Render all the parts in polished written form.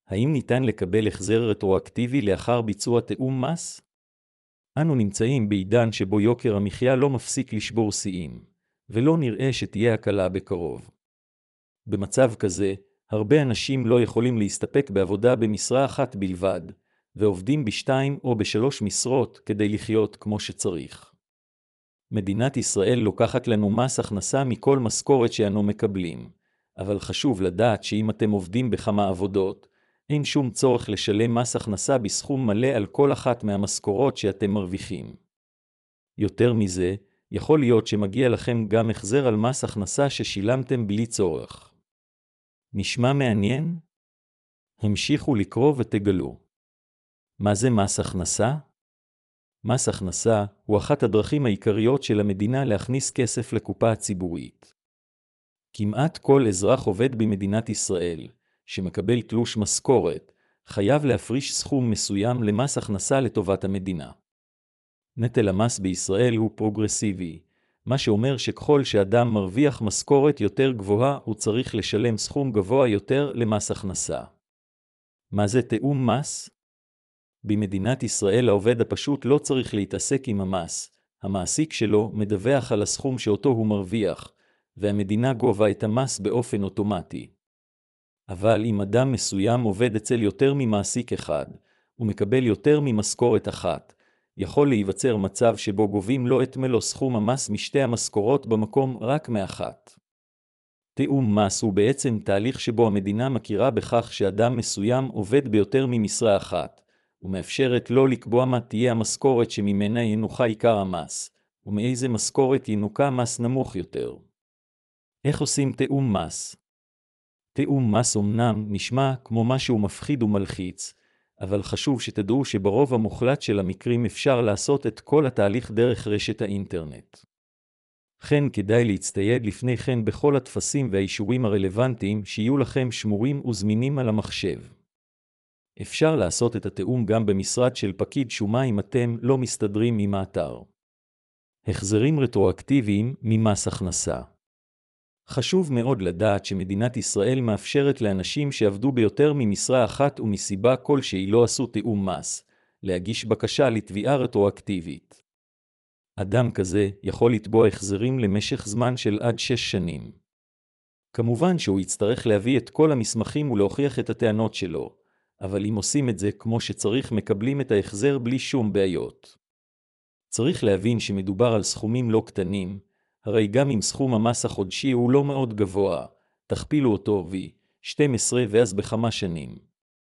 האם ניתן לקבל החזר רטרואקטיבי לאחר ביצוע תיאום מס? אנו נמצאים בעידן שבו יוקר המחיה לא מפסיק לשבור שיאים, ולא נראה שתהיה הקלה בקרוב. במצב כזה, הרבה אנשים לא יכולים להסתפק בעבודה במשרה אחת בלבד, ועובדים בשתיים או בשלוש משרות כדי לחיות כמו שצריך. מדינת ישראל לוקחת לנו מס הכנסה מכל משכורת שאנו מקבלים, אבל חשוב לדעת שאם אתם עובדים בכמה עבודות, אין שום צורך לשלם מס הכנסה בסכום מלא על כל אחת מהמשכורות שאתם מרוויחים. יותר מזה, יכול להיות שמגיע לכם גם החזר על מס הכנסה ששילמתם בלי צורך. נשמע מעניין? המשיכו לקרוא ותגלו. מה זה מס הכנסה? מס הכנסה הוא אחת הדרכים העיקריות של המדינה להכניס כסף לקופה הציבורית. כמעט כל אזרח עובד במדינת ישראל, שמקבל תלוש משכורת, חייב להפריש סכום מסוים למס הכנסה לטובת המדינה. נטל המס בישראל הוא פרוגרסיבי, מה שאומר שככל שאדם מרוויח משכורת יותר גבוהה, הוא צריך לשלם סכום גבוה יותר למס הכנסה. מה זה תיאום מס? במדינת ישראל העובד הפשוט לא צריך להתעסק עם המס, המעסיק שלו מדווח על הסכום שאותו הוא מרוויח, והמדינה גובה את המס באופן אוטומטי. אבל אם אדם מסוים עובד אצל יותר ממעסיק אחד, ומקבל יותר ממשכורת אחת, יכול להיווצר מצב שבו גובים לו את מלוא סכום המס משתי המשכורות במקום רק מאחת. תיאום מס הוא בעצם תהליך שבו המדינה מכירה בכך שאדם מסוים עובד ביותר ממשרה אחת, ומאפשרת לו לקבוע מה תהיה המשכורת שממנה ינוכה עיקר המס, ומאיזה משכורת ינוקה מס נמוך יותר. איך עושים תיאום מס? תיאום מס אמנם נשמע כמו משהו מפחיד ומלחיץ, אבל חשוב שתדעו שברוב המוחלט של המקרים אפשר לעשות את כל התהליך דרך רשת האינטרנט. כן כדאי להצטייד לפני כן בכל הטפסים והאישורים הרלוונטיים שיהיו לכם שמורים וזמינים על המחשב. אפשר לעשות את התיאום גם במשרד של פקיד שומה אם אתם לא מסתדרים עם האתר. החזרים רטרואקטיביים ממס הכנסה. חשוב מאוד לדעת שמדינת ישראל מאפשרת לאנשים שעבדו ביותר ממשרה אחת ומסיבה כלשהי לא עשו תיאום מס, להגיש בקשה לתביעה רטרואקטיבית. אדם כזה יכול לתבוע החזרים למשך זמן של עד 6 שנים. כמובן שהוא יצטרך להביא את כל המסמכים ולהוכיח את הטענות שלו, אבל אם עושים את זה כמו שצריך מקבלים את ההחזר בלי שום בעיות. צריך להבין שמדובר על סכומים לא קטנים, הרי גם אם סכום המס החודשי הוא לא מאוד גבוה, תכפילו אותו ב-12 ואז בכמה שנים.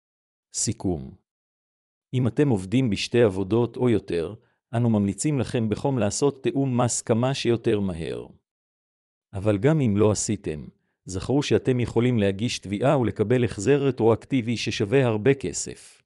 סיכום. אם אתם עובדים בשתי עבודות או יותר, אנו ממליצים לכם בחום לעשות תיאום מס כמה שיותר מהר. אבל גם אם לא עשיתם, זכרו שאתם יכולים להגיש תביעה ולקבל החזר רטרואקטיבי ששווה הרבה כסף.